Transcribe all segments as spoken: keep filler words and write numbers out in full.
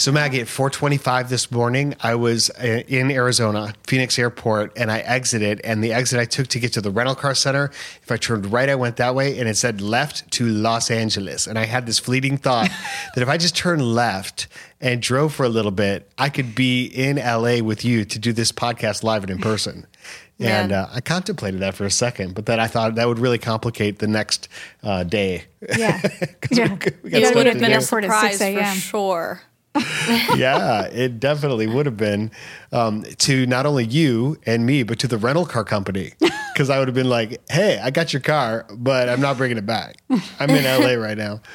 So Maggie, at four twenty-five this morning, I was in Arizona, Phoenix Airport, and I exited. And the exit I took to get to the rental car center, if I turned right, I went that way, and it said left to Los Angeles. And I had this fleeting thought that if I just turned left and drove for a little bit, I could be in L A with you to do this podcast live and in person. And uh, I contemplated that for a second, but then I thought that would really complicate the next uh, day. Yeah. yeah. We, we got it stuff would to have been do. a surprise for sure. Yeah, it definitely would have been um, to not only you and me, but to the rental car company. Because I would have been like, hey, I got your car, but I'm not bringing it back. I'm in L A right now.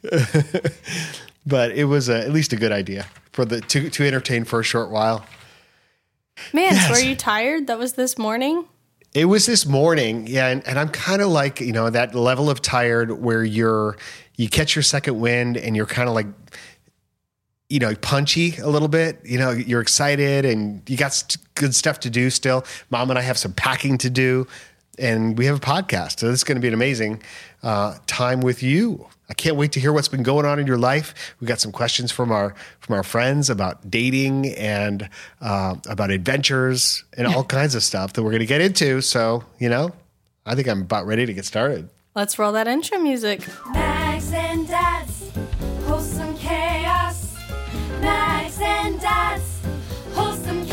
But it was uh, at least a good idea for the to, to entertain for a short while. Man, Yes. so were you tired? That was this morning? It was this morning, yeah, and, and I'm kind of like, you know, that level of tired where you're, you catch your second wind and you're kind of like, you know, punchy a little bit. You know, you're excited and you got st- good stuff to do still. Mom and I have some packing to do, and we have a podcast. So this is going to be an amazing uh, time with you. I can't wait to hear what's been going on in your life. We got some questions from our from our friends about dating and uh, about adventures and all kinds of stuff that we're going to get into. So, you know, I think I'm about ready to get started. Let's roll that intro music. Mags and Dads, wholesome chaos. Mags and Dads, wholesome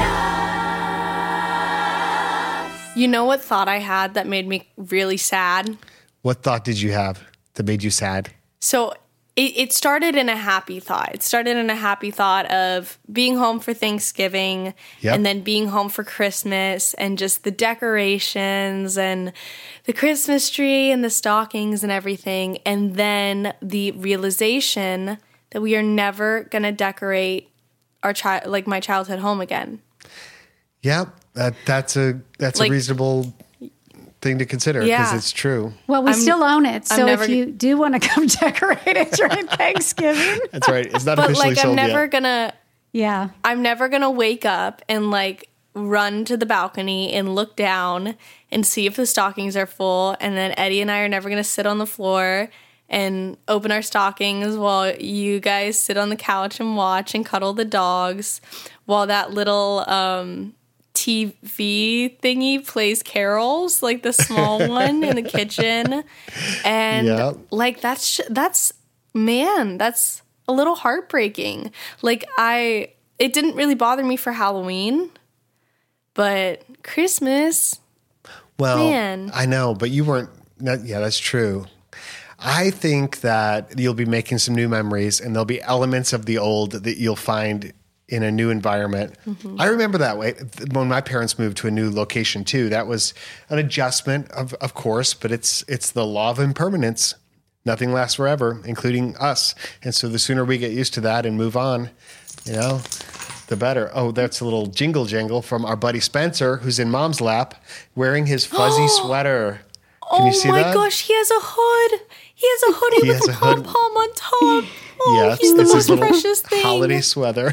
chaos. You know what thought I had that made me really sad? What thought did you have that made you sad? So it, it started in a happy thought. It started in a happy thought of being home for Thanksgiving Yep. and then being home for Christmas and just the decorations and the Christmas tree and the stockings and everything. And then the realization that we are never going to decorate our child, like my childhood home again. Yeah, that, that's a that's Like- a reasonable thing to consider because Yeah. it's true. Well, we I'm- still own it. I'm So never if you do want to come decorate it during Thanksgiving, That's right. It's not But officially like I'm sold never yet. gonna yeah. I'm never going to wake up and like run to the balcony and look down and see if the stockings are full. And then Eddie and I are never going to sit on the floor and open our stockings while you guys sit on the couch and watch and cuddle the dogs while that little um, T V thingy plays carols, like the small one in the kitchen. And Yeah. like that's, that's, man, that's a little heartbreaking. Like I, it didn't really bother me for Halloween, but Christmas, Well, Man. I know, but you weren't. That, yeah, that's true. I think that you'll be making some new memories, and there'll be elements of the old that you'll find in a new environment. Mm-hmm. I remember that way when my parents moved to a new location too. That was an adjustment, of of course, but it's it's the law of impermanence. Nothing lasts forever, including us. And so the sooner we get used to that and move on, you know, the better. Oh, that's a little jingle jangle from our buddy Spencer, who's in Mom's lap, wearing his fuzzy sweater. Can oh you see my that? gosh, he has a hood. He has a hoodie He with has a a hood. pom pom on top. Oh, Yes, he's the it's most his little precious thing. holiday sweater.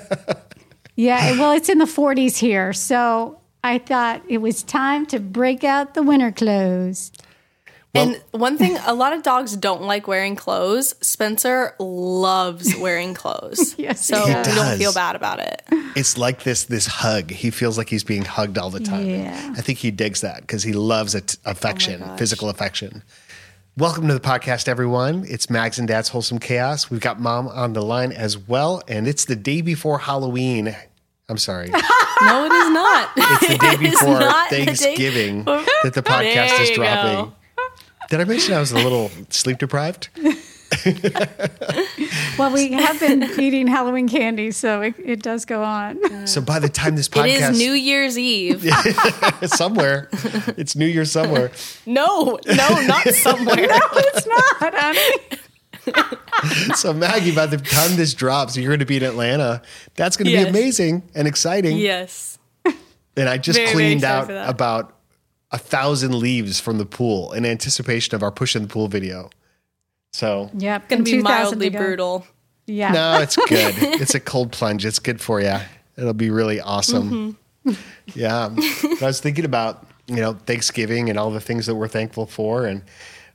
Yeah. Well, it's in the forties here. So I thought it was time to break out the winter clothes. And one thing, a lot of dogs don't like wearing clothes. Spencer loves wearing clothes. Yes, so he we does. don't feel bad about it. It's like this this hug. He feels like he's being hugged all the time. Yeah. I think he digs that because he loves it, affection, gosh. physical affection. Welcome to the podcast, everyone. It's Mags and Dad's Wholesome Chaos. We've got Mom on the line as well, and it's the day before Halloween. I'm sorry. No, it is not. It's the day It is before not the day- Thanksgiving that the podcast There is you dropping. go. Did I mention I was a little sleep deprived? Well, we have been eating Halloween candy, so it, it does go on. So by the time this It podcast is New Year's Eve. somewhere, it's New Year somewhere. No, no, not somewhere. It's not, honey. So Maggie, by the time this drops, you're going to be in Atlanta. That's going to Yes. be amazing and exciting. Yes. And I just Very, very cleaned excited out for that. about a thousand leaves from the pool in anticipation of our push in the pool video. So Yep. Going and to be two thousand mildly to go. brutal. Yeah. no, it's good. It's a cold plunge. It's good for you. It'll be really awesome. Mm-hmm. Yeah. But I was thinking about, you know, Thanksgiving and all the things that we're thankful for. And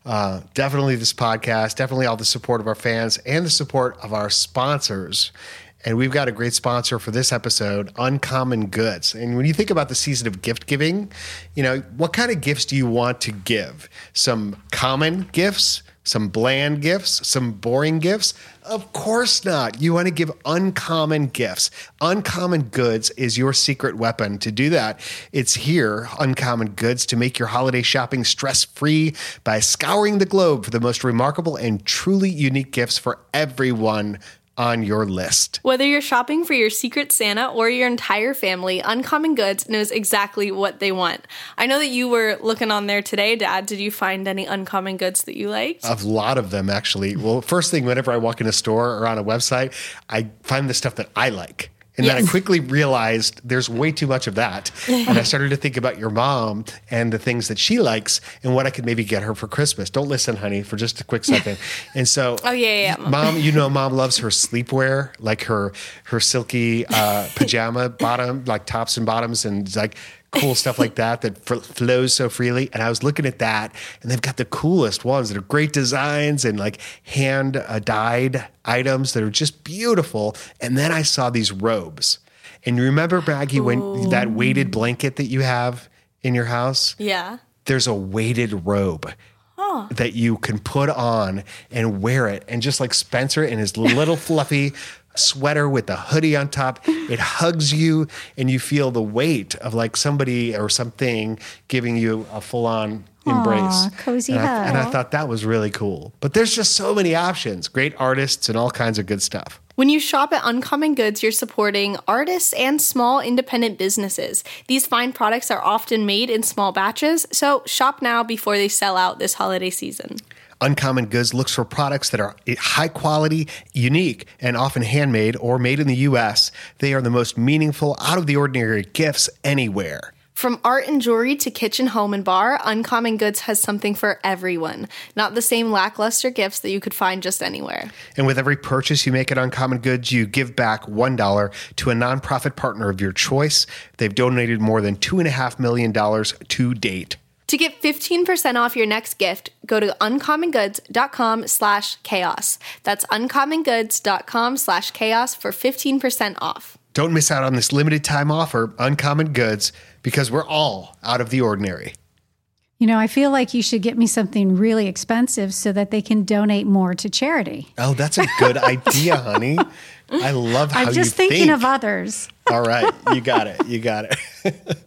uh, definitely this podcast, definitely all the support of our fans and the support of our sponsors. And we've got a great sponsor for this episode, Uncommon Goods. And when you think about the season of gift giving, you know, what kind of gifts do you want to give? Some common gifts, some bland gifts, some boring gifts? Of course not. You want to give uncommon gifts. Uncommon Goods is your secret weapon to do that. It's here, Uncommon Goods, to make your holiday shopping stress-free by scouring the globe for the most remarkable and truly unique gifts for everyone on your list. Whether you're shopping for your secret Santa or your entire family, Uncommon Goods knows exactly what they want. I know that you were looking on there today, Dad. Did you find any uncommon goods that you liked? A lot of them, actually. Well, first thing, whenever I walk in a store or on a website, I find the stuff that I like. And Yes. then I quickly realized there's way too much of that. And I started to think about your mom and the things that she likes and what I could maybe get her for Christmas. Don't listen, honey, for just a quick second. And so, Oh, yeah, yeah, yeah. Mom, you know, Mom loves her sleepwear, like her her silky uh, pajama bottom, like tops and bottoms, and like cool stuff like that that f- flows so freely. And I was looking at that, and they've got the coolest ones that are great designs and like hand uh, dyed items that are just beautiful. And then I saw these robes. And you remember, Maggie, when that weighted blanket that you have in your house? Yeah. There's a weighted robe that you can put on and wear it. And just like Spencer in his little fluffy sweater with the hoodie on top, it hugs you and you feel the weight of like somebody or something giving you a full on embrace. Aw, cozy and I, and I hug. thought that was really cool. But there's just so many options, great artists and all kinds of good stuff. When you shop at Uncommon Goods, you're supporting artists and small independent businesses. These fine products are often made in small batches, so shop now before they sell out this holiday season. Uncommon Goods looks for products that are high quality, unique, and often handmade or made in the U S. They are the most meaningful, out of the ordinary gifts anywhere. From art and jewelry to kitchen, home, and bar, Uncommon Goods has something for everyone. Not the same lackluster gifts that you could find just anywhere. And with every purchase you make at Uncommon Goods, you give back one dollar to a nonprofit partner of your choice. They've donated more than two point five million dollars to date. To get fifteen percent off your next gift, go to uncommongoods.com slash chaos. That's uncommongoods.com slash chaos for fifteen percent off. Don't miss out on this limited time offer, Uncommon Goods, because we're all out of the ordinary. You know, I feel like you should get me something really expensive so that they can donate more to charity. Oh, that's a good idea, honey. I love how I'm just you thinking think. of others. All right, you got it. You got it.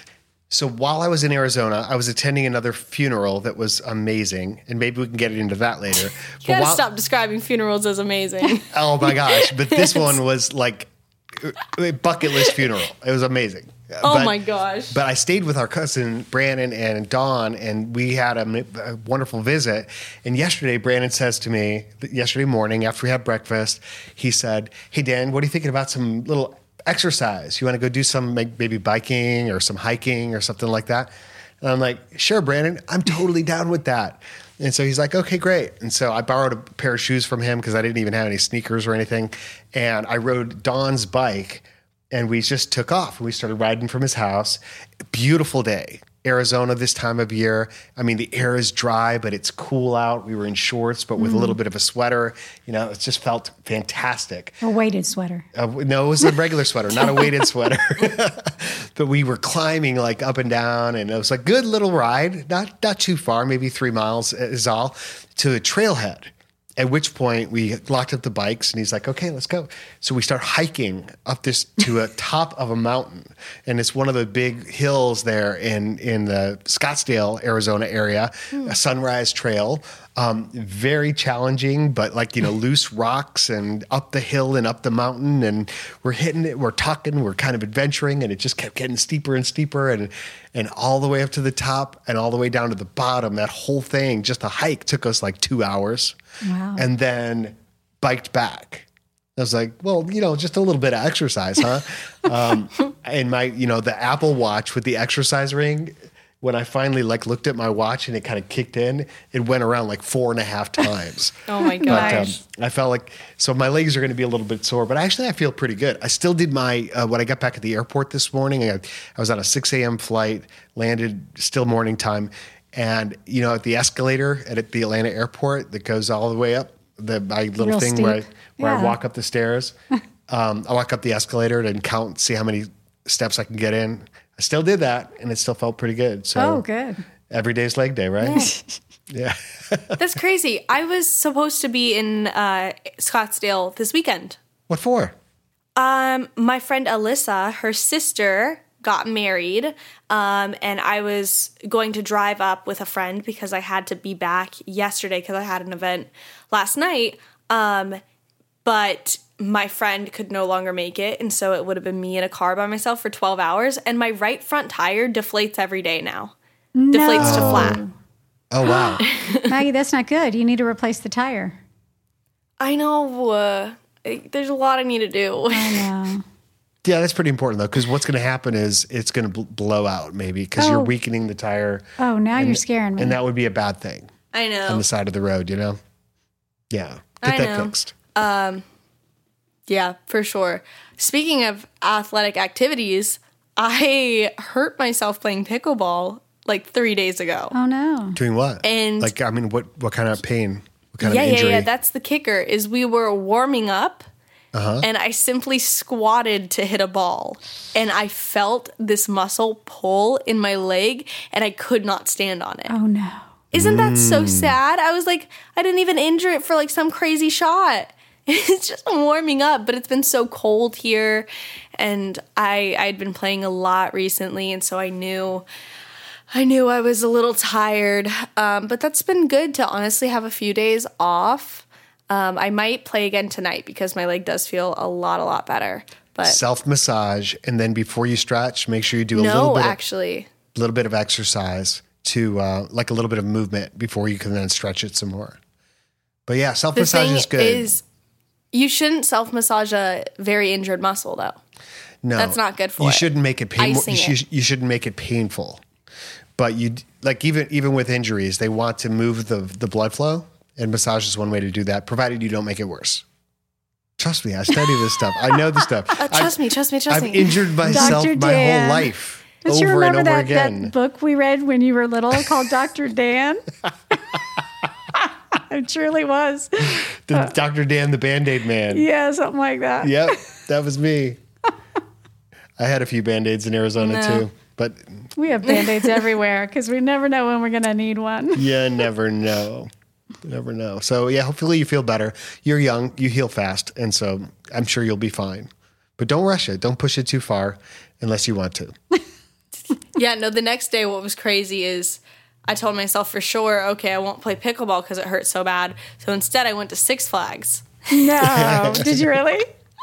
So while I was in Arizona, I was attending another funeral that was amazing, and maybe we can get into that later. You gotta while- stop describing funerals as amazing. Oh my gosh! But this one was like a bucket list funeral. It was amazing. Oh But- my gosh. But I stayed with our cousin Brandon and Dawn, and we had a, a wonderful visit. And yesterday, Brandon says to me, yesterday morning after we had breakfast, he said, "Hey Dan, what are you thinking about some little exercise? You want to go do some like, maybe biking or some hiking or something like that?" And I'm like, "Sure, Brandon, I'm totally down with that." And so he's like, "Okay, great." And so I borrowed a pair of shoes from him because I didn't even have any sneakers or anything. And I rode Dawn's bike, and we just took off. We started riding from his house. Beautiful day. Arizona this time of year. I mean, the air is dry, but it's cool out. We were in shorts, but with a little bit of a sweater. You know, it just felt fantastic. A weighted sweater. Uh, no, it was a regular sweater, not a weighted sweater. But we were climbing like up and down, and it was a good little ride. Not not too far, maybe three miles is all, to a trailhead. At which point we locked up the bikes, and he's like, "Okay, let's go." So we start hiking up this to a top of a mountain, and it's one of the big hills there in in the Scottsdale, Arizona area, a Sunrise Trail. Um, very challenging, but like, you know, loose rocks and up the hill and up the mountain, and we're hitting it, we're talking, we're kind of adventuring, and it just kept getting steeper and steeper, and and all the way up to the top and all the way down to the bottom. That whole thing, just a hike, took us like two hours. Wow. And then biked back. I was like, well, you know, just a little bit of exercise, huh? um, and my, you know, the Apple Watch with the exercise ring, when I finally like looked at my watch and it kind of kicked in, it went around like four and a half times. Oh my But um, gosh. I felt like, so my legs are going to be a little bit sore, but actually I feel pretty good. I still did my, uh, when I got back at the airport this morning, I, I was on a six a.m. flight, landed still morning time, And, you know, at the escalator at the Atlanta airport that goes all the way up, the my little Real thing where, I, steep. where I Yeah. walk up the stairs, um, I walk up the escalator and count, see how many steps I can get in. I still did that, and it still felt pretty good. So Oh, good. every day's leg day, right? Yeah. That's crazy. I was supposed to be in uh, Scottsdale this weekend. What for? Um, my friend Alyssa, her sister got married, um, and I was going to drive up with a friend because I had to be back yesterday because I had an event last night. Um, but my friend could no longer make it, and so it would have been me in a car by myself for twelve hours, and my right front tire deflates every day now. Deflates to flat. Oh, wow. Maggie, that's not good. You need to replace the tire. I know. Uh, there's a lot I need to do. I know. Yeah, that's pretty important, though, because what's going to happen is it's going to bl- blow out, maybe, because you're Oh. weakening the tire. Oh, now and, you're scaring me. And that would be a bad thing I on know. the side of the road, you know? Yeah. Get I that know. fixed. Yeah, for sure. Speaking of athletic activities, I hurt myself playing pickleball like three days ago. Oh, no. Doing what? And- like, I mean, what what kind of pain? What kind yeah, of yeah, injury? yeah. That's the kicker. Is we were warming up, Uh-huh. and I simply squatted to hit a ball, and I felt this muscle pull in my leg, and I could not stand on it. Oh, no. Isn't that Mm. so sad? I was like, I didn't even injure it for like some crazy shot. It's just warming up, but it's been so cold here, and I I'd been playing a lot recently, and so I knew I knew I was a little tired. Um, but that's been good to honestly have a few days off. Um, I might play again tonight because my leg does feel a lot a lot better. But Self massage, and then before you stretch, make sure you do a little no, bit, actually. of, little bit of exercise to uh, like a little bit of movement before you can then stretch it some more. But yeah, self The massage thing is good. is, you shouldn't self massage a very injured muscle though. no, that's not good for you it. shouldn't make it painful. Icing You, it. should- you shouldn't make it painful. But you like even even with injuries, they want to move the the blood flow, and massage is one way to do that, provided you don't make it worse. Trust me, I study this stuff. I know this stuff. Uh, trust I've, me, trust me, trust I've me. injured myself Doctor my Dan. whole life. Don't you over and remember over that, again. that book we read when you were little called Doctor Dan? It truly was. The Doctor Dan, the Band-Aid man. Yeah, something like that. Yep, that was me. I had a few Band-Aids in Arizona No. too, but We have Band-Aids everywhere because we never know when we're going to need one. you never know. You never know. So yeah, hopefully you feel better. You're young, you heal fast, and so I'm sure you'll be fine. But don't rush it. Don't push it too far unless you want to. Yeah, no, the next day what was crazy is I told myself for sure, okay, I won't play pickleball because it hurts so bad. So instead I went to Six Flags. No. Did you really?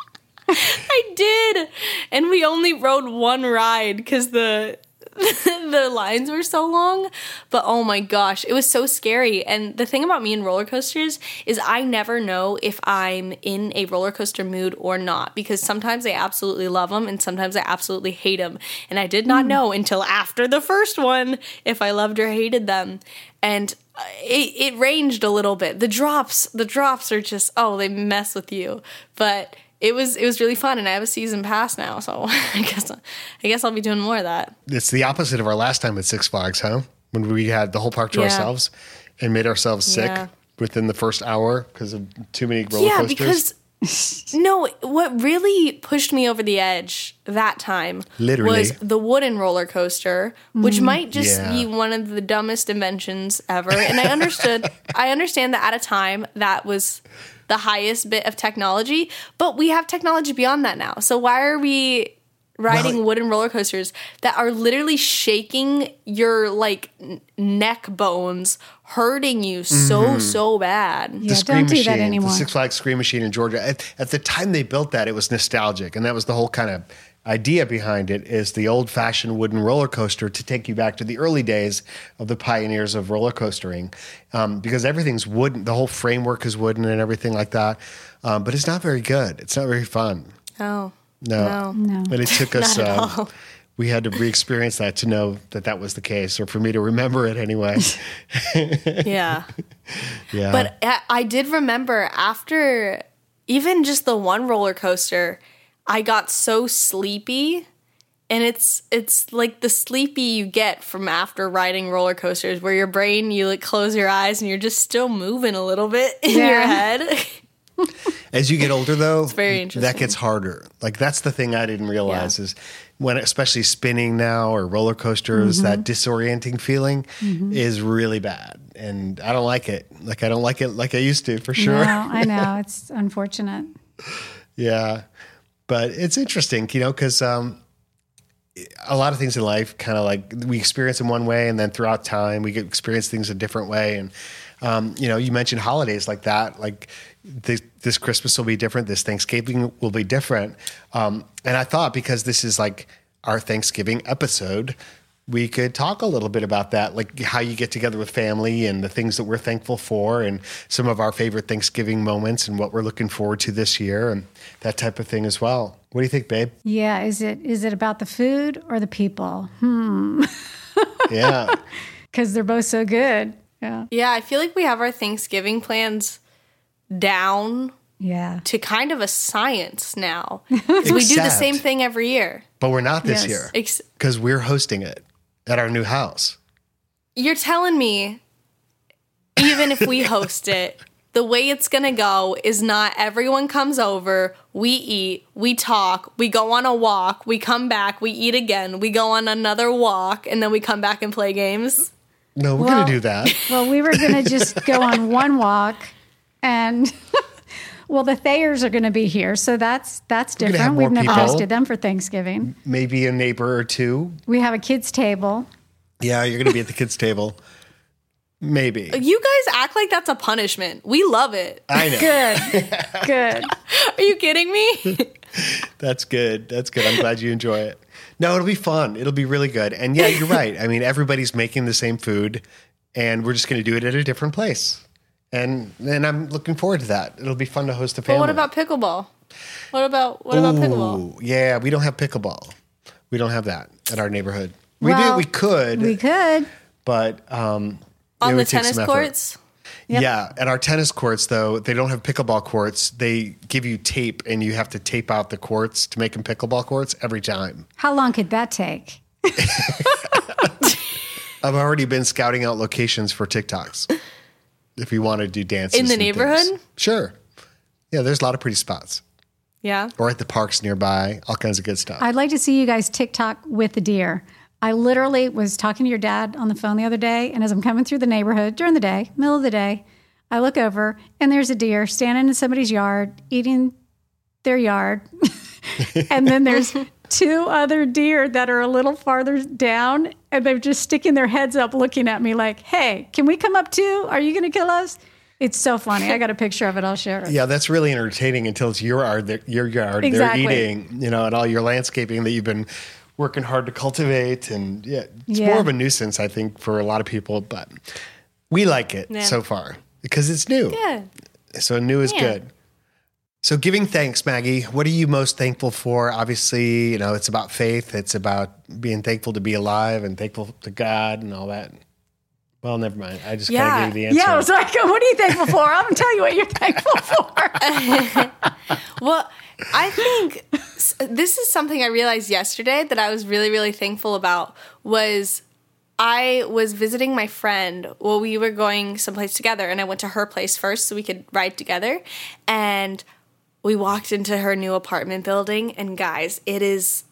I did. And we only rode one ride because the the lines were so long. But oh my gosh, it was so scary. And the thing about me and roller coasters is I never know if I'm in a roller coaster mood or not, because sometimes I absolutely love them and sometimes I absolutely hate them. And I did not know until after the first one if I loved or hated them. And it, it ranged a little bit. The drops, the drops are just, oh, they mess with you. But It was it was really fun, and I have a season pass now, so I guess I guess I'll be doing more of that. It's the opposite of our last time at Six Flags, huh? When we had the whole park to Yeah. ourselves and made ourselves sick Yeah. within the first hour because of too many roller Yeah, coasters. because no, what really pushed me over the edge that time Literally. was the wooden roller coaster, which might just Yeah. be one of the dumbest inventions ever. And I understood, I understand that at a time that was the highest bit of technology, but we have technology beyond that now. So why are we riding Well- wooden roller coasters that are literally shaking your like n- neck bones, hurting you so so bad? Yeah, don't do that anymore. The Six Flags Scream Machine in Georgia. At, at the time they built that, it was nostalgic, and that was the whole kind of idea behind it. Is the old-fashioned wooden roller coaster to take you back to the early days of the pioneers of roller coastering, um, because everything's wooden. The whole framework is wooden and everything like that. Um, but it's not very good. It's not very fun. Oh. No, No. No. But it took us. Not at um, all. we had to re-experience that to know that that was the case, or for me to remember it anyway. Yeah. Yeah, But I- I did remember after even just the one roller coaster, I got so sleepy And it's it's like the sleepy you get from after riding roller coasters, where your brain, you like close your eyes and you're just still moving a little bit in Yeah. your head. As you get older, though, very interesting. that gets harder. Like that's the thing I didn't realize Yeah. is when, especially spinning now or roller coasters, Mm-hmm. that disorienting feeling is really bad, and I don't like it. Like I don't like it like I used to, for sure. No, I know. It's unfortunate. Yeah, but it's interesting, you know, because um, a lot of things in life kind of like we experience in one way, and then throughout time we get experience things a different way. And um, you know, you mentioned holidays like that, like this, this Christmas will be different, this Thanksgiving will be different. Um, and I thought because this is like our Thanksgiving episode, we could talk a little bit about that, like how you get together with family and the things that we're thankful for and some of our favorite Thanksgiving moments and what we're looking forward to this year and that type of thing as well. What do you think, babe? Yeah. Is it is it about the food or the people? Hmm. Yeah. Because they're both so good. Yeah. Yeah, I feel like we have our Thanksgiving plans down Yeah. to kind of a science now. 'Cause we do the Except- same thing every year. But we're not this Yes. year Ex- because we're hosting it at our new house. You're telling me, even if we host it, the way it's going to go is not everyone comes over, we eat, we talk, we go on a walk, we come back, we eat again, we go on another walk, and then we come back and play games. No, we're Well- going to do that. Well, we were going to just go on one walk, and well, the Thayers are going to be here, so that's that's gonna have different. more We've never people. hosted them for Thanksgiving. Maybe a neighbor or two. We have a kids' table. Yeah, you're going to be at the kids' table. Maybe. You guys act like that's a punishment. We love it. I know. Good, good. Are you kidding me? That's good. That's good. I'm glad you enjoy it. No, it'll be fun. It'll be really good. And yeah, you're right. I mean, everybody's making the same food, and we're just going to do it at a different place. And and I'm looking forward to that. It'll be fun to host a But family. what about pickleball? What about what about pickleball? Ooh, yeah, we don't have pickleball. We don't have that at our neighborhood. We Well, do. We could, We could. but um, it On the would take tennis some effort. courts? Yeah, at our tennis courts, though, they don't have pickleball courts. They give you tape, and you have to tape out the courts to make them pickleball courts every time. How long could that take? I've already been scouting out locations for TikToks. If you want to do dances In the and things. neighborhood? Sure. Yeah, there's a lot of pretty spots, Yeah. or at the parks nearby, all kinds of good stuff. I'd like to see you guys TikTok with the deer. I literally was talking to your dad on the phone the other day, and as I'm coming through the neighborhood during the day, middle of the day, I look over and there's a deer standing in somebody's yard eating their yard. And then there's two other deer that are a little farther down, and they're just sticking their heads up looking at me like, hey, can we come up too? Are you going to kill us? It's so funny. I got a picture of it. I'll share it. Yeah, that's really entertaining until it's your yard, that- your yard. Exactly. They're eating, you know, and all your landscaping that you've been working hard to cultivate. And yeah, it's Yeah. more of a nuisance, I think, for a lot of people, but we like it Yeah. so far because it's new. Yeah. So new is Yeah. good. So giving thanks, Maggie, what are you most thankful for? Obviously, you know, it's about faith. It's about being thankful to be alive and thankful to God and all that. Well, never mind. I just Yeah. kind of gave you the answer. Yeah, I was like, what are you thankful for? I'm going to tell you what you're thankful for. Well, I think s- this is something I realized yesterday that I was really, really thankful about was I was visiting my friend. Well, we were going someplace together, and I went to her place first so we could ride together. And we walked into her new apartment building, and guys, it is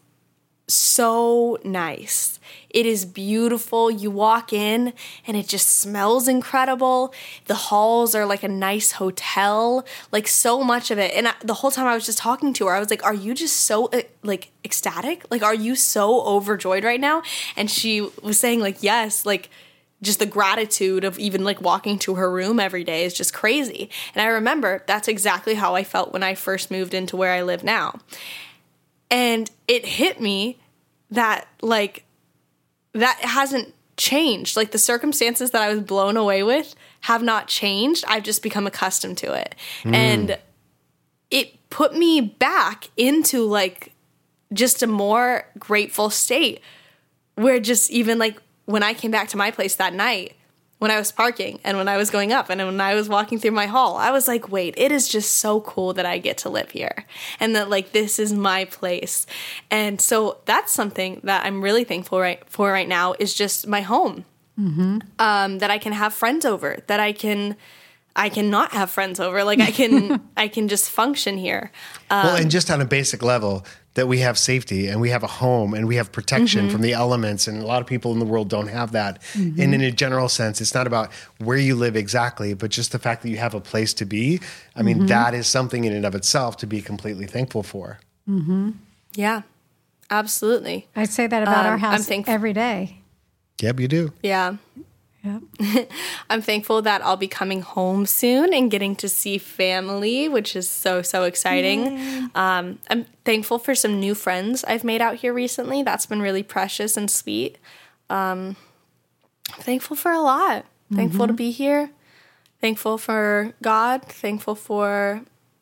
so nice. It is beautiful. You walk in and it just smells incredible. The halls are like a nice hotel, like so much of it. And I, the whole time I was just talking to her, I was like, are you just so uh, like ecstatic? Like, are you so overjoyed right now? And she was saying like, yes, like just the gratitude of even like walking to her room every day is just crazy. And I remember that's exactly how I felt when I first moved into where I live now. And it hit me that like that hasn't changed. Like the circumstances that I was blown away with have not changed. I've just become accustomed to it. Mm. And it put me back into like just a more grateful state where just even like when I came back to my place that night, when I was parking and when I was going up and when I was walking through my hall. I was like, wait, it is just so cool that I get to live here and that like this is my place. And so that's something that I'm really thankful right for right now is just my home. Mm-hmm. Um, that I can have friends over, that I can I can not have friends over. Like I can I can just function here. Um, well, and just on a basic level, that we have safety and we have a home and we have protection Mm-hmm. from the elements. And a lot of people in the world don't have that. Mm-hmm. And in a general sense, it's not about where you live exactly, but just the fact that you have a place to be. I mean, Mm-hmm. that is something in and of itself to be completely thankful for. yeah, absolutely. I say that about Um, our I'm house thankful- every day. Yep, you do. Yeah. Yep. I'm thankful that I'll be coming home soon and getting to see family, which is so, so exciting. Um, I'm thankful for some new friends I've made out here recently. That's been really precious and sweet. Um, I'm thankful for a lot. Thankful to be here. Thankful for God. Thankful for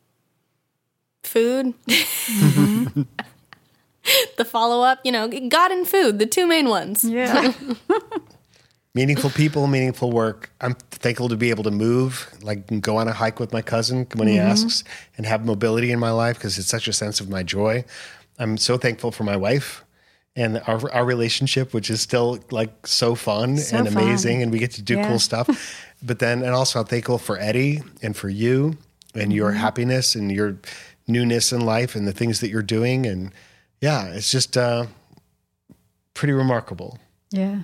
food. The follow-up, you know, God and food, the two main ones. Yeah. Meaningful people, meaningful work. I'm thankful to be able to move, like go on a hike with my cousin when he asks, and have mobility in my life because it's such a sense of my joy. I'm so thankful for my wife and our our relationship, which is still like so fun So and amazing, fun. and we get to do Yeah. cool stuff. But then, and also I'm thankful for Eddie and for you and your happiness and your newness in life and the things that you're doing. And yeah, it's just uh, pretty remarkable. Yeah.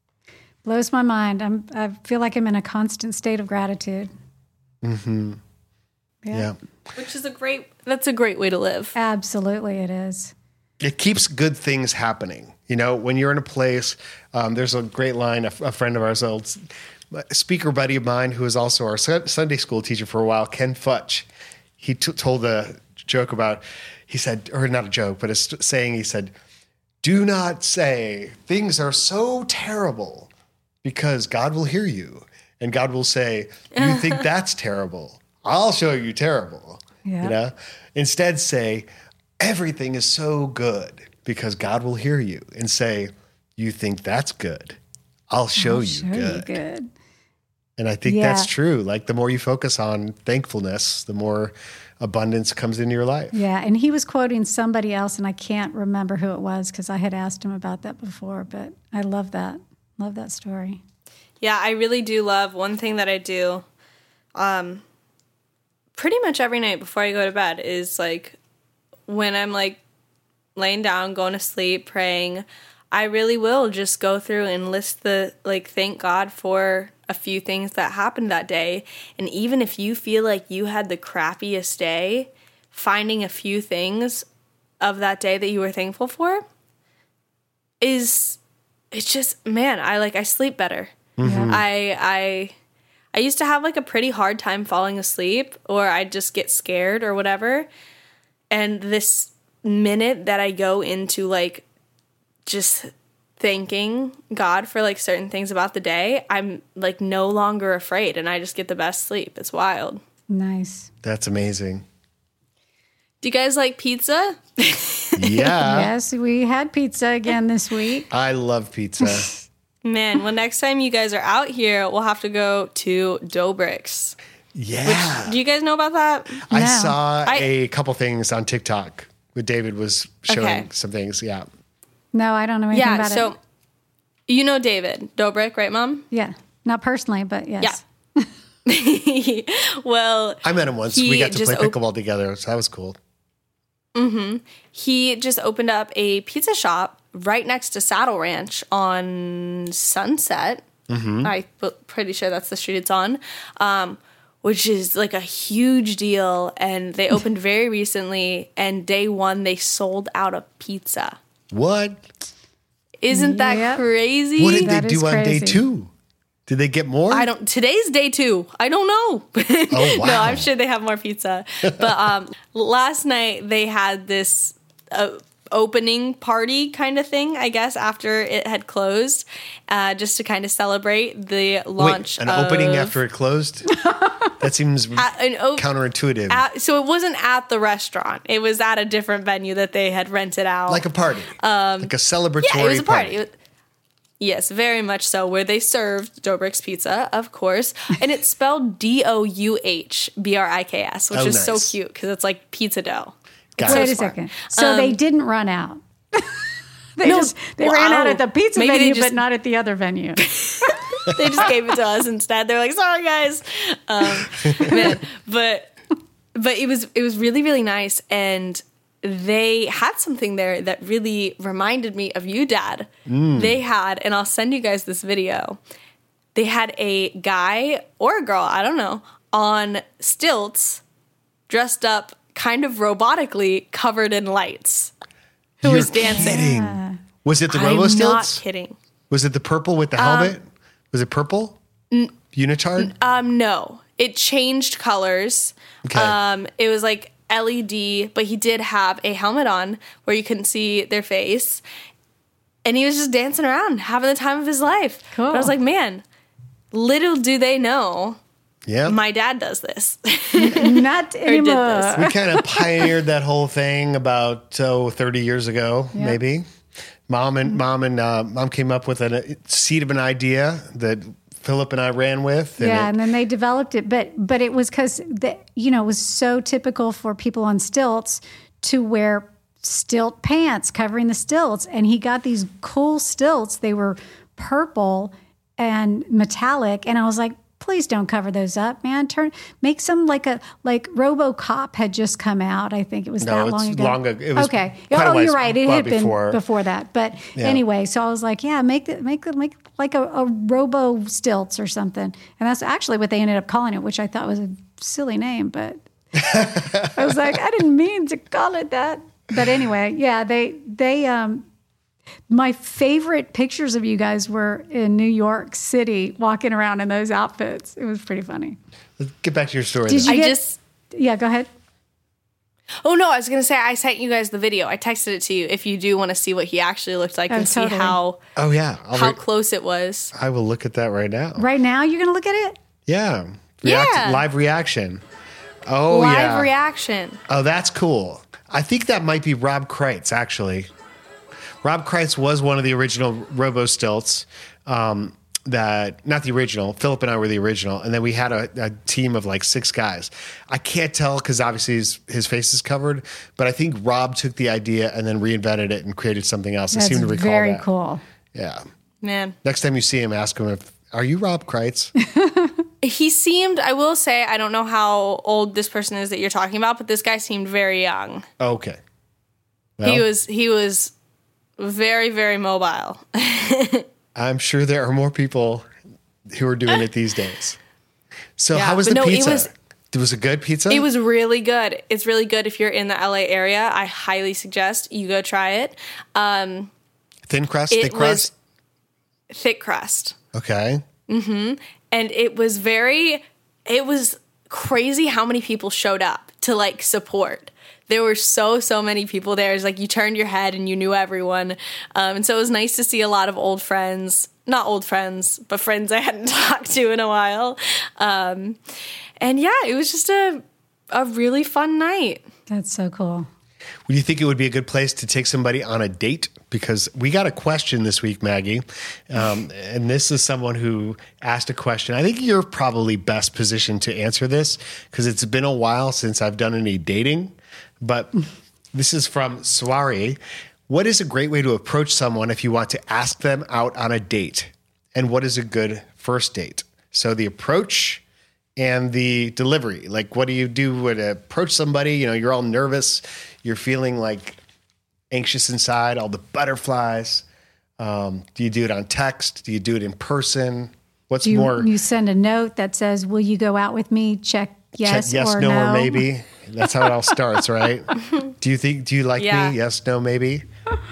Blows my mind. I'm, I feel like I'm in a constant state of gratitude. Mm-hmm. Yeah. Yeah. Which is a great, that's a great way to live. Absolutely, it is. It keeps good things happening. You know, when you're in a place, um, there's a great line, a, a friend of ours, old speaker buddy of mine, who was also our Sun- Sunday school teacher for a while, Ken Futch. He t- told a joke about, he said, or not a joke, but a st- saying, he said, do not say things are so terrible because God will hear you. And God will say, you think that's terrible. I'll show you terrible. Yeah. You know? Instead say, everything is so good because God will hear you and say, you think that's good. I'll show I'll you show good. you good. And I think Yeah. that's true. Like the more you focus on thankfulness, the more abundance comes into your life. Yeah, and he was quoting somebody else, and I can't remember who it was because I had asked him about that before. But I love that. Love that story. Yeah, I really do love one thing that I do um, pretty much every night before I go to bed is like when I'm like laying down, going to sleep, praying, I really will just go through and list the, like, thank God for a few things that happened that day. And even if you feel like you had the crappiest day, finding a few things of that day that you were thankful for is, it's just, man, I like, I sleep better. Yeah. I, I, I used to have like a pretty hard time falling asleep, or I'd just get scared or whatever. And this minute that I go into like just thanking God for like certain things about the day, I'm like no longer afraid and I just get the best sleep. It's wild. Nice. That's amazing. Do you guys like pizza? Yeah. Yes, we had pizza again this week. I love pizza. Man, well, next time you guys are out here, we'll have to go to Dobrik's. Yeah. Do you guys know about that? I No. saw I- a couple things on TikTok where David was showing Okay. some things. Yeah. No, I don't know anything Yeah, about so it. you know David Dobrik, right, Mom? Yeah, not personally, but yes. Yeah. Well, I met him once. He We got to just play op- pickleball together. So that was cool. he just opened up a pizza shop right next to Saddle Ranch on Sunset. Mm-hmm. I'm pretty sure that's the street it's on, um, which is like a huge deal. And they opened very recently, and day one, they sold out of pizza. What? Isn't that Yep. crazy? What did That they is do on day crazy. two? Did they get more? I don't. Today's day two. I don't know. Oh, wow. No, I'm sure they have more pizza. But um, last night they had this uh, opening party kind of thing, I guess, after it had closed, uh, just to kind of celebrate the launch. Wait, an of, opening after it closed? That seems At, an op- counterintuitive. at- so it wasn't at the restaurant. It was at a different venue that they had rented out. like a party. like a celebratory yeah, it was a party. party. It was- Yes, very much so, where they served Dobrik's Pizza, of course. And it's spelled D O U H B R I K S, which Oh, is nice. so cute because it's like pizza dough. Got It's it. Wait so a smart. second. So they didn't run out. they No, just they ran out wow. at the pizza Maybe they venue, just- but not at the other venue. They just gave it to us instead. They're like, sorry guys. Um, man, but but it was it was really, really nice. And they had something there that really reminded me of you, Dad. They had, and I'll send you guys this video. They had a guy or a girl, I don't know, on stilts, dressed up kind of robotically, covered in lights, who You're was dancing. kidding. Was it the I'm Robo not Stilts? kidding. Was it the purple with the helmet? Was it purple? Unitard? Um, no, it changed colors. Okay. Um, it was like L E D, but he did have a helmet on where you couldn't see their face. And he was just dancing around, having the time of his life. Cool. But I was like, man, little do they know, Yeah. my dad does this. Not did anymore. this. we kind of pioneered that whole thing about oh, thirty years ago, Yeah. maybe. Mom and mom and uh, mom came up with a seed of an idea that Philip and I ran with. And Yeah, it- and then they developed it, but but it was because you know it was so typical for people on stilts to wear stilt pants covering the stilts, and he got these cool stilts. They were purple and metallic, and I was like, please don't cover those up, man. Turn make some like a like RoboCop had just come out. I think it was No, that it's long ago. long ago. It was okay. quite a Oh, ways- you're right. It well had before. been before that, but Yeah. anyway. So I was like, yeah, make the make the make like a, a Robo Stilts or something, and that's actually what they ended up calling it, which I thought was a silly name, but I was like, I didn't mean to call it that. But anyway, yeah, they they um my favorite pictures of you guys were in New York City walking around in those outfits. It was pretty funny. Let's get back to your story. Did then. you I get, just, Yeah, go ahead. oh no, I was going to say, I sent you guys the video. I texted it to you if you do want to see what he actually looked like Oh, and totally. see how, Oh yeah, I'll how re- close it was. I will look at that right now. Right now, you're gonna look at it. Yeah, React- Yeah. live reaction. Oh Live yeah. reaction. Oh, that's cool. I think that might be Rob Kreitz, actually. Rob Kreitz was one of the original Robo Stilts. Um, that not the original. Philip and I were the original, and then we had a, a team of like six guys. I can't tell because obviously his, his face is covered, but I think Rob took the idea and then reinvented it and created something else. I That's seem to recall very that. cool. Yeah. Man. Next time you see him, ask him if are you Rob Kreitz? He seemed, I will say, I don't know how old this person is that you're talking about, but this guy seemed very young. Okay. he Well, was he was very, very mobile. I'm sure there are more people who are doing it these days. So Yeah, how was but the no, it pizza? was- it was a good pizza? It was really good. It's really good if you're in the L A area. I highly suggest you go try it. Um, thin crust, it thick crust? was thick crust. Okay. And it was very, it was crazy how many people showed up to like support. There were so, so many people there. It's like you turned your head and you knew everyone. Um, and so it was nice to see a lot of old friends, not old friends, but friends I hadn't talked to in a while. Um, and yeah, it was just a, a really fun night. That's so cool. Would you think it would be a good place to take somebody on a date? Because we got a question this week, Maggie. Um, and this is someone who asked a question. I think you're probably best positioned to answer this because it's been a while since I've done any dating. But this is from Swari. What is a great way to approach someone if you want to ask them out on a date? And what is a good first date? So the approach and the delivery. Like, what do you do when to approach somebody? You know, you're all nervous. You're feeling like anxious inside, all the butterflies. Um, do you do it on text? Do you do it in person? What's Do you, more? you send a note that says, "Will you go out with me?" Check yes, check yes, or no, no, or maybe. That's how it all starts, right? Do you think? Do you like Yeah. me? Yes, no, maybe.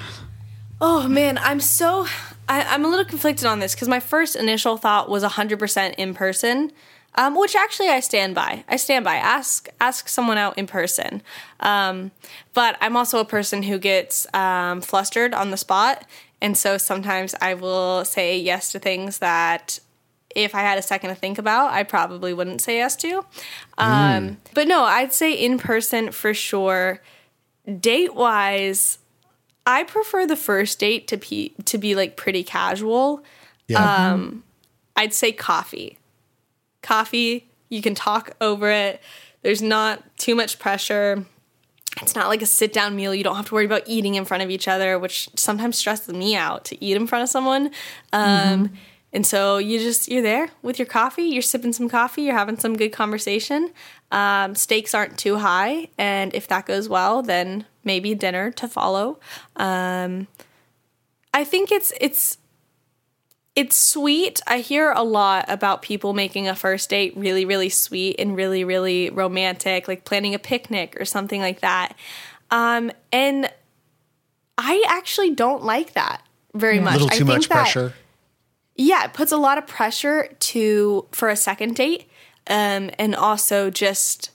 Oh man, I'm so, I, I'm a little conflicted on this because my first initial thought was one hundred percent in person. Um, which actually I stand by. I stand by. Ask ask someone out in person. Um, but I'm also a person who gets um, flustered on the spot. And so sometimes I will say yes to things that if I had a second to think about, I probably wouldn't say yes to. Um, Mm. But no, I'd say in person for sure. Date-wise, I prefer the first date to be to be like pretty casual. Yeah. Um, I'd say coffee. Coffee, you can talk over it. There's not too much pressure. It's not like a sit down meal. You don't have to worry about eating in front of each other, which sometimes stresses me out to eat in front of someone. Um, mm-hmm. And so you just, you're there with your coffee, you're sipping some coffee, you're having some good conversation. Um, stakes aren't too high. And if that goes well, then maybe dinner to follow. Um, I think it's, it's, It's sweet. I hear a lot about people making a first date really, really sweet and really, really romantic, like planning a picnic or something like that. Um, and I actually don't like that very much. A little too I think much that, pressure. Yeah, it puts a lot of pressure to for a second date, um, and also just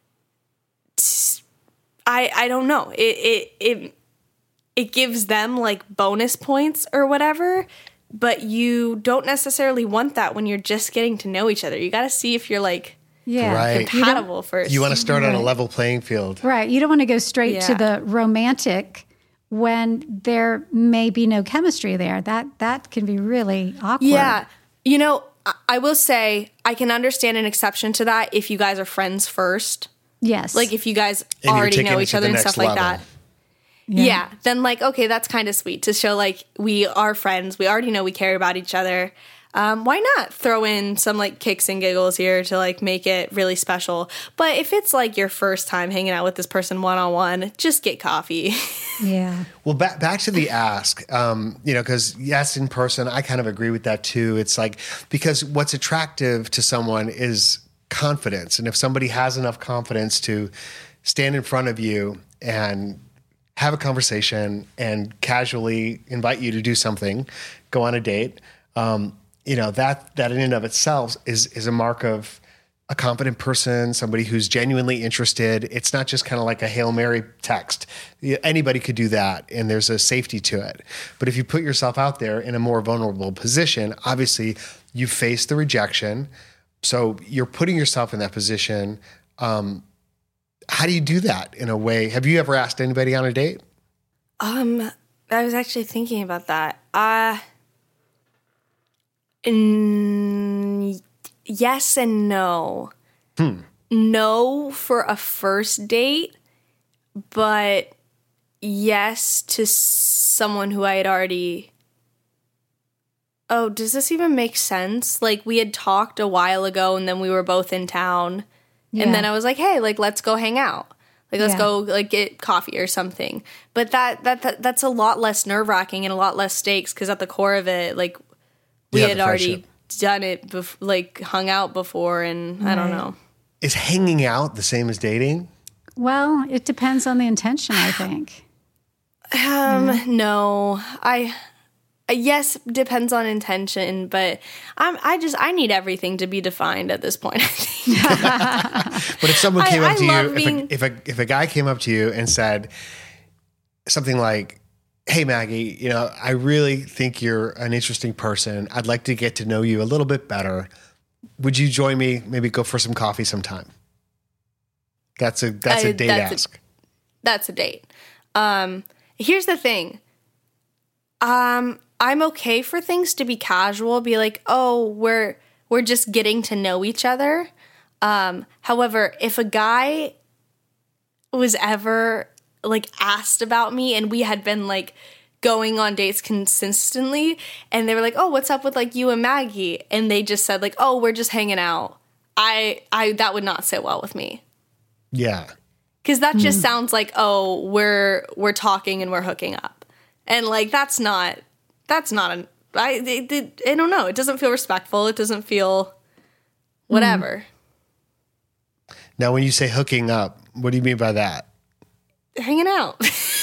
I I don't know. It it it it gives them like bonus points or whatever. But you don't necessarily want that when you're just getting to know each other. You got to see if you're like Yeah. Right. compatible first. You want to start on a Right. level playing field. Right. You don't want to go straight to Yeah. the romantic when there may be no chemistry there. That that can be really awkward. Yeah. You know, I- I will say I can understand an exception to that if you guys are friends first. Yes. Like if you guys And you're already taking know it each to other the and next stuff like level. that. Yeah. Then like, okay, that's kind of sweet to show like we are friends. We already know we care about each other. Um, why not throw in some like kicks and giggles here to like make it really special? But if it's like your first time hanging out with this person one on one, just get coffee. Yeah. Well, back back to the ask, um, you know, because yes, in person, I kind of agree with that too. It's like, because what's attractive to someone is confidence. And if somebody has enough confidence to stand in front of you and have a conversation and casually invite you to do something, go on a date, um, you know, that that in and of itself is is a mark of a confident person, somebody who's genuinely interested. It's not just kind of like a Hail Mary text. Anybody could do that, and there's a safety to it. But if you put yourself out there in a more vulnerable position, obviously you face the rejection. So you're putting yourself in that position. Um, how do you do that in a way? Have you ever asked anybody on a date? Um, I was actually thinking about that. Uh, mm, yes and no. Hmm. No for a first date, but yes to someone who I had already... Oh, does this even make sense? Like, we had talked a while ago, and then we were both in town. Yeah. And then I was like, hey, like, let's go hang out. Like, let's Yeah. go, like, get coffee or something. But that that, that that's a lot less nerve-wracking and a lot less stakes, because at the core of it, like, we You have had the already friendship. done it, bef- like, hung out before, and I don't Right. know. Is hanging out the same as dating? Well, it depends on the intention, I think. Um, no. I... Yes, depends on intention, but I'm, I just, I need everything to be defined at this point, I think. But if someone I- came I up to you, love if, being- a, if a if a guy came up to you and said something like, "Hey Maggie, you know, I really think you're an interesting person. I'd like to get to know you a little bit better. Would you join me? Maybe go for some coffee sometime." That's a that's a I- date that's a- ask. That's a date. Um, here's the thing. Um, I'm okay for things to be casual, be like, oh, we're we're just getting to know each other. Um, however, if a guy was ever like asked about me and we had been like going on dates consistently and they were like, oh, what's up with like you and Maggie? And they just said like, oh, we're just hanging out. I I that would not sit well with me. Yeah. Because that just sounds like, oh, we're we're talking and we're hooking up, and like that's not that's not an I it, it, I don't know. It doesn't feel respectful. It doesn't feel whatever. Now, when you say hooking up, what do you mean by that? Hanging out.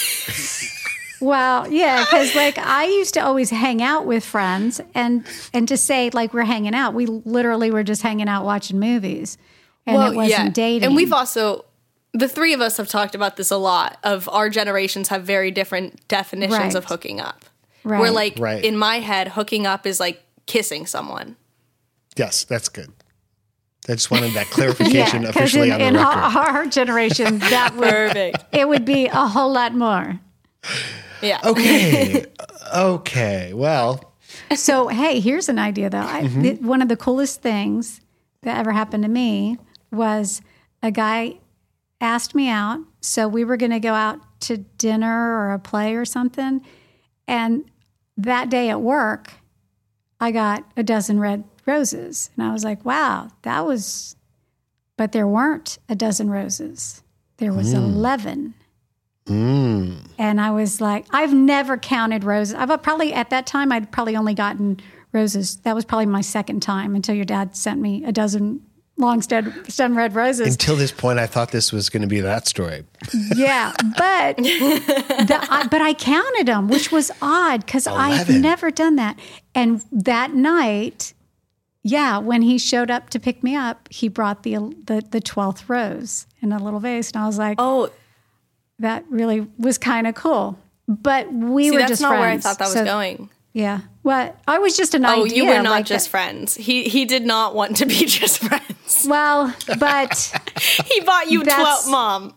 Well, yeah, because like I used to always hang out with friends, and and to say like we're hanging out, we literally were just hanging out watching movies, and it wasn't dating. And we've also the three of us have talked about this a lot. Of our generations have very different definitions Right. of hooking up. Right. Where like Right. in my head, hooking up is like kissing someone. Yes, that's good. I just wanted that clarification yeah, because officially in, on the in record. our, our generation, that would Perfect. it would be a whole lot more. Yeah. Okay. Okay. Well, So, hey, here's an idea though. I, Mm-hmm. th- one of the coolest things that ever happened to me was a guy asked me out. So we were going to go out to dinner or a play or something. And that day at work, I got a dozen red roses. And I was like, wow, that was, but there weren't a dozen roses. There was eleven. mm, And I was like, I've never counted roses. I've probably, at that time, I'd probably only gotten roses. That was probably my second time until your dad sent me a dozen long stem, stem red roses. until this point, I thought this was going to be that story. Yeah, but the, I, but I counted them, which was odd because I've eleven. never done that. And that night, yeah, when he showed up to pick me up, he brought the the the twelfth rose in a little vase, and I was like, Oh, that really was kind of cool. But we see, were that's just not friends. where I thought that was so- going. Yeah, what I was just an Oh, idea. you were not like just that- friends. He he did not want to be just friends. Well, but He bought you That's- twelve, Mom.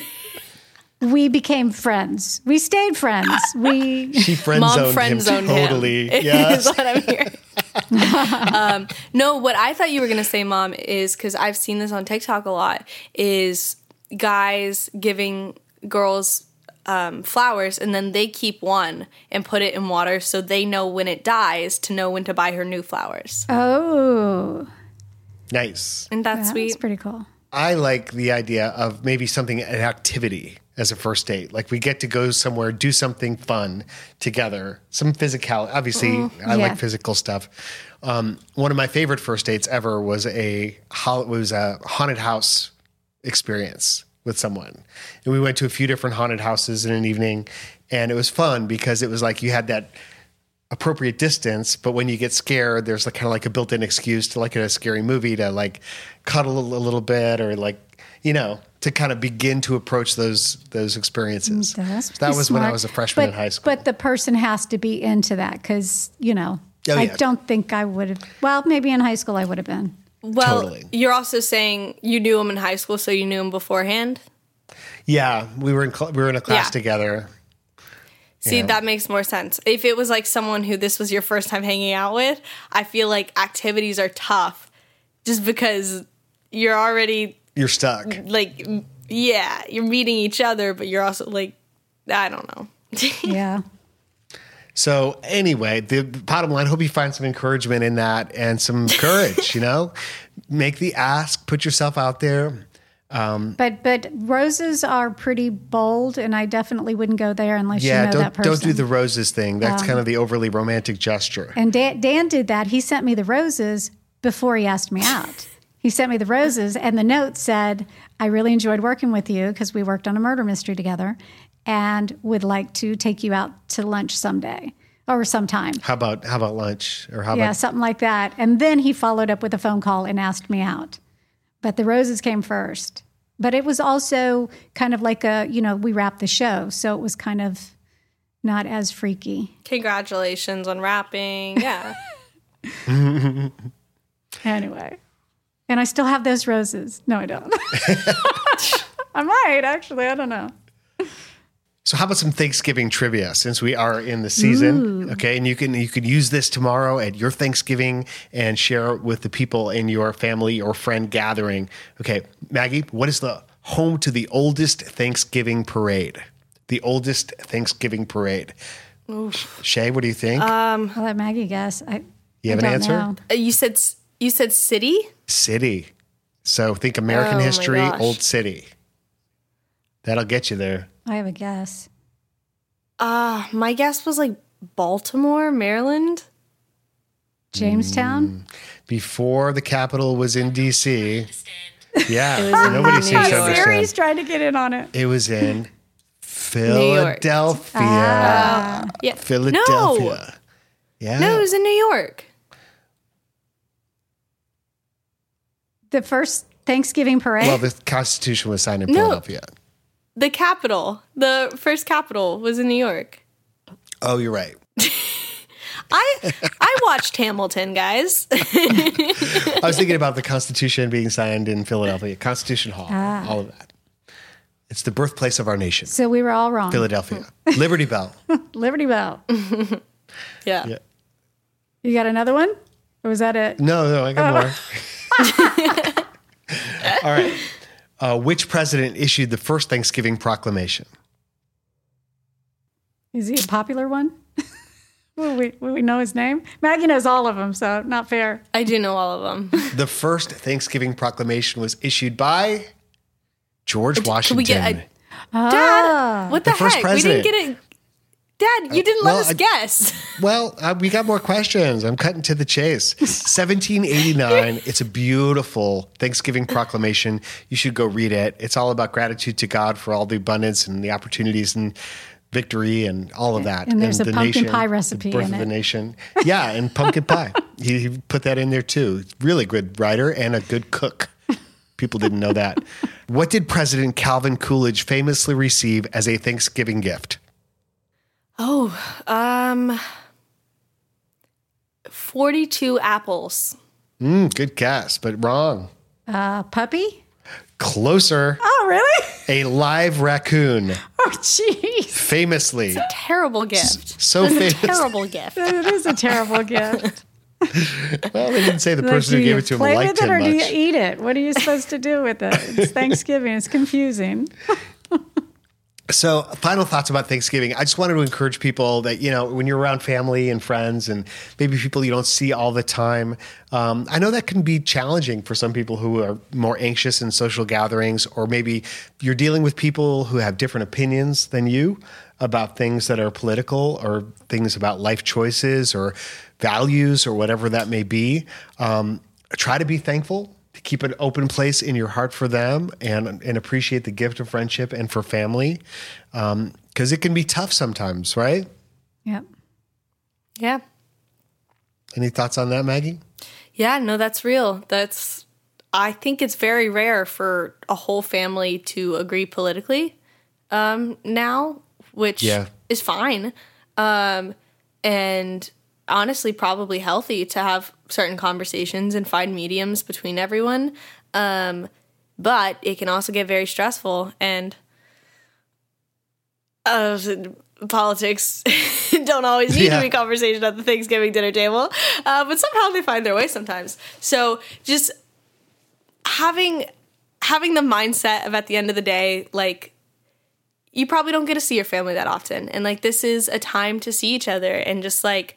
we became friends. We stayed friends. We She friend Mom zoned friend him zoned totally. him. Yes. Is what I'm hearing. um, no, what I thought you were gonna say, Mom, is because I've seen this on TikTok a lot. Is guys giving girls um, flowers and then they keep one and put it in water so they know when it dies to know when to buy her new flowers. oh, Nice. And that's that's sweet. pretty cool. I like the idea of maybe something, an activity as a first date. Like we get to go somewhere, do something fun together, some physical. Obviously, I Yeah. like physical stuff. Um, one of my favorite first dates ever was a hol- was a haunted house experience with someone, and we went to a few different haunted houses in an evening, and it was fun because it was like you had that appropriate distance, but when you get scared, there's like kind of like a built-in excuse to, like in a scary movie, to like cuddle a little bit or like, you know, to kind of begin to approach those those experiences. That's that pretty was when I smart. was a freshman but, in high school. But the person has to be into that because, you know, Oh, I yeah. don't think I would have. Well, maybe in high school I would have been. Well, Totally. you're also saying you knew him in high school, so you knew him beforehand. Yeah, we were in cl- we were in a class Yeah. together. See, Yeah. that makes more sense. If it was like someone who this was your first time hanging out with, I feel like activities are tough just because you're already You're stuck. like, m- yeah, you're meeting each other, but you're also like, I don't know. Yeah. So anyway, the bottom line, hope you find some encouragement in that and some courage, you know? Make the ask, put yourself out there. But but roses are pretty bold, and I definitely wouldn't go there unless Yeah, you know don't that person. don't do the roses thing. That's kind of the overly romantic gesture. And Dan, Dan did that. He sent me the roses before he asked me out. He sent me the roses, and the note said, "I really enjoyed working with you because we worked on a murder mystery together, and would like to take you out to lunch someday or sometime." How about how about lunch or how Yeah, about something like that. And then he followed up with a phone call and asked me out. But the roses came first. But it was also kind of like a, you know, we wrapped the show. So it was kind of not as freaky. Congratulations on rapping. Yeah. Anyway. And I still have those roses. No, I don't. I might, actually. I don't know. So how about some Thanksgiving trivia since we are in the season? Okay, and you can you could use this tomorrow at your Thanksgiving and share it with the people in your family or friend gathering. Okay, Maggie, what is the home to the oldest Thanksgiving parade? The oldest Thanksgiving parade. Shay, what do you think? I'll let Maggie guess. I, you have I an don't answer? know. Uh, you said s- you said city? City. So think American Oh my history, gosh. old city. That'll get you there. I have a guess. Uh, my guess was like Baltimore, Maryland. Jamestown? Before the capital was in D C. Yeah, was in nobody New seems to York. understand. Siri's trying to get in on it. It was in Philadelphia. Yeah. Philadelphia. Yeah. No, no, it was in New York. The first Thanksgiving parade? Well, the Constitution was signed in No. Philadelphia. The capital, the first capital was in New York. Oh, you're right. I I watched Hamilton, guys. I was thinking about the Constitution being signed in Philadelphia, Constitution Hall, all of that. It's the birthplace of our nation, So we were all wrong. Philadelphia. Liberty Bell. Liberty Bell. Yeah. Yeah. You got another one? Or was that it? No, no, I got more. All right. Uh, which president issued the first Thanksgiving proclamation? Is he a popular one? will, we, will we know his name? Maggie knows all of them, so not fair. I do know all of them. The first Thanksgiving proclamation was issued by George Washington. Can we get a Ah. Dad? What the, The first heck? president. We didn't get it. Dad, you didn't well, let us I- guess. Well, uh, we got more questions. I'm cutting to the chase. seventeen eighty-nine. It's a beautiful Thanksgiving proclamation. You should go read it. It's all about gratitude to God for all the abundance and the opportunities and victory and all of that. And there's a the pumpkin nation, pie recipe the birth in of the it. nation. Yeah, and pumpkin pie. He, he put that in there too. Really good writer and a good cook. People didn't know that. What did President Calvin Coolidge famously receive as a Thanksgiving gift? Oh, um, forty-two apples. Mm, good guess, but wrong. Uh, puppy? Closer. Oh, really? A live raccoon. Oh, jeez. Famously. Terrible gift. So It's a famous. terrible gift. It is a terrible gift. Well, they didn't say the Like, person do who you gave it to him play liked with it him or do you much. eat it? What are you supposed to do with it? It's Thanksgiving. It's confusing. So, final thoughts about Thanksgiving. I just wanted to encourage people that, you know, when you're around family and friends and maybe people you don't see all the time, um, I know that can be challenging for some people who are more anxious in social gatherings, or maybe you're dealing with people who have different opinions than you about things that are political or things about life choices or values or whatever that may be. Um, try to be thankful. To keep an open place in your heart for them and and appreciate the gift of friendship and for family, because it can be tough sometimes, right? Yep. Yeah. Any thoughts on that, Maggie? Yeah, no, that's real. That's, I think it's very rare for a whole family to agree politically um, now, which Yeah. is fine. Um, and honestly, probably healthy to have certain conversations and find mediums between everyone. Um, but it can also get very stressful, and uh, politics don't always need Yeah. to be conversation at the Thanksgiving dinner table, uh, but somehow they find their way sometimes. So just having having the mindset of, at the end of the day, like, you probably don't get to see your family that often, and like, this is a time to see each other and just like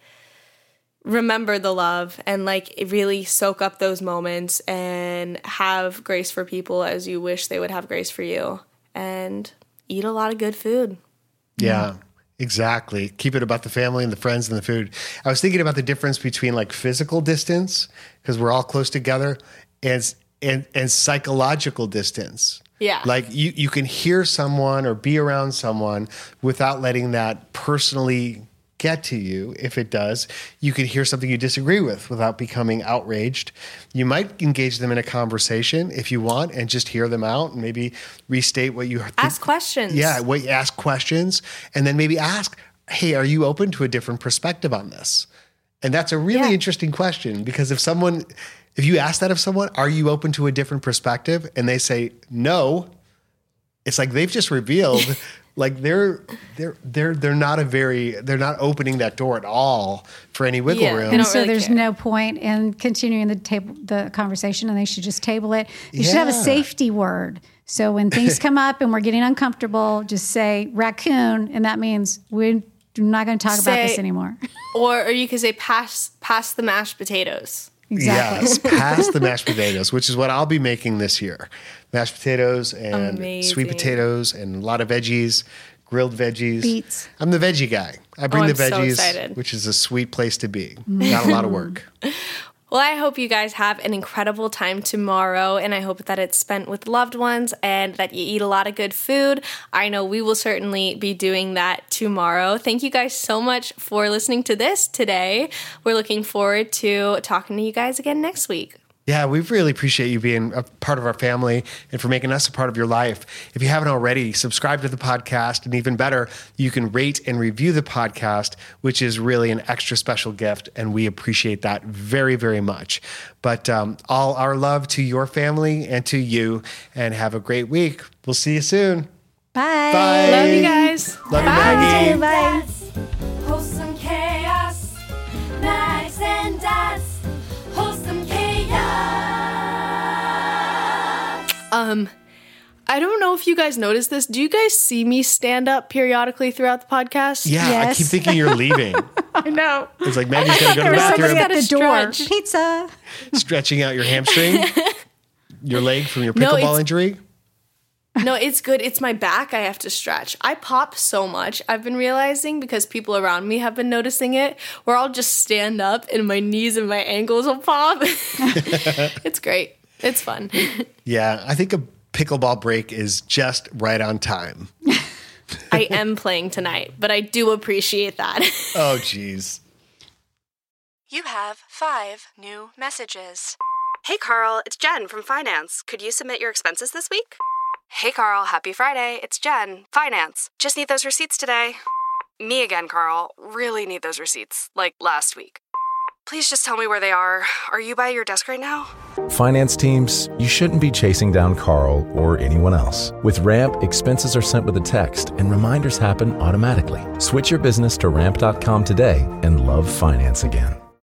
remember the love and like really soak up those moments and have grace for people as you wish they would have grace for you, and eat a lot of good food. Yeah, exactly. Keep it about the family and the friends and the food. I was thinking about the difference between like physical distance, because we're all close together, and and and psychological distance. Yeah. Like you, you can hear someone or be around someone without letting that personally get to you. If it does, you can hear something you disagree with without becoming outraged. You might engage them in a conversation if you want and just hear them out and maybe restate what you think. Ask questions. Yeah, what, ask questions, and then maybe ask, hey, are you open to a different perspective on this? And that's a really Yeah. interesting question, because if someone, if you ask that of someone, are you open to a different perspective? And they say no, it's like they've just revealed like they're they're they're they're not a very they're not opening that door at all for any wiggle Yeah, room. they don't So really there's care. no point in continuing the table, the conversation, and they should just table it. You should have a Yeah. safety word. So when things come up and we're getting uncomfortable, just say raccoon, and that means we're not going to talk about Say- this anymore. Or, or you could say pass pass the mashed potatoes. Exactly. Yes, past the mashed potatoes, which is what I'll be making this year. Mashed potatoes and Amazing. sweet potatoes and a lot of veggies, grilled veggies. Beets. I'm the veggie guy. I bring Oh, the I'm so veggies, excited. which is a sweet place to be. Not a lot of work. Well, I hope you guys have an incredible time tomorrow, and I hope that it's spent with loved ones and that you eat a lot of good food. I know we will certainly be doing that tomorrow. Thank you guys so much for listening to this today. We're looking forward to talking to you guys again next week. Yeah, we really appreciate you being a part of our family and for making us a part of your life. If you haven't already, subscribe to the podcast, and even better, you can rate and review the podcast, which is really an extra special gift, and we appreciate that very, very much. But um, all our love to your family and to you, and have a great week. We'll see you soon. Bye. Bye. Love you guys. Love you, Bye. Maggie. Bye. Wholesome chaos. Max and Dad's wholesome chaos. Um, I don't know if you guys noticed this. Do you guys see me stand up periodically throughout the podcast? Yeah, I Yes. keep thinking you're leaving. I know. It's like Maggie's got to go to the Or somebody's bathroom, at the door. stretch. Pizza. stretching out your hamstring, your leg from your No, pickleball it's- injury. No, it's good. It's my back I have to stretch. I pop so much. I've been realizing because people around me have been noticing it, where I'll just stand up and my knees and my ankles will pop. It's great. It's fun. Yeah, I think a pickleball break is just right on time. I am playing tonight, but I do appreciate that. Oh, geez. You have five new messages. Hey, Carl, it's Jen from Finance. Could you submit your expenses this week? Hey, Carl, happy Friday. It's Jen, Finance. Just need those receipts today. Me again, Carl. Really need those receipts, like last week. Please just tell me where they are. Are you by your desk right now? Finance teams, you shouldn't be chasing down Carl or anyone else. With Ramp, expenses are sent with a text and reminders happen automatically. Switch your business to ramp dot com today and love finance again.